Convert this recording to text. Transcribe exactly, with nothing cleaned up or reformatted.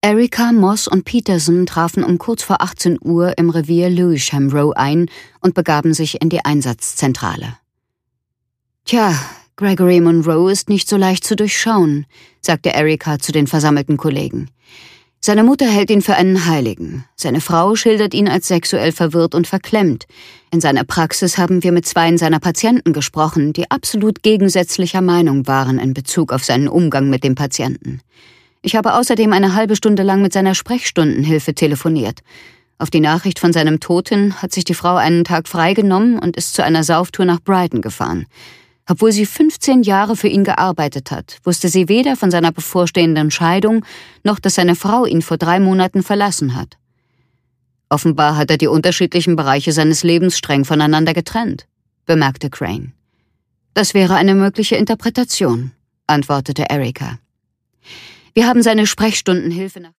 Erica, Moss und Peterson trafen um kurz vor achtzehn Uhr im Revier Lewisham Row ein und begaben sich in die Einsatzzentrale. »Tja, Gregory Monroe ist nicht so leicht zu durchschauen«, sagte Erica zu den versammelten Kollegen. »Seine Mutter hält ihn für einen Heiligen. Seine Frau schildert ihn als sexuell verwirrt und verklemmt. In seiner Praxis haben wir mit zweien seiner Patienten gesprochen, die absolut gegensätzlicher Meinung waren in Bezug auf seinen Umgang mit dem Patienten. Ich habe außerdem eine halbe Stunde lang mit seiner Sprechstundenhilfe telefoniert. Auf die Nachricht von seinem Tod hin hat sich die Frau einen Tag freigenommen und ist zu einer Sauftour nach Brighton gefahren. Obwohl sie fünfzehn Jahre für ihn gearbeitet hat, wusste sie weder von seiner bevorstehenden Scheidung, noch dass seine Frau ihn vor drei Monaten verlassen hat. Offenbar hat er die unterschiedlichen Bereiche seines Lebens streng voneinander getrennt«, bemerkte Crane. »Das wäre eine mögliche Interpretation«, antwortete Erica. »Wir haben seine Sprechstundenhilfe nach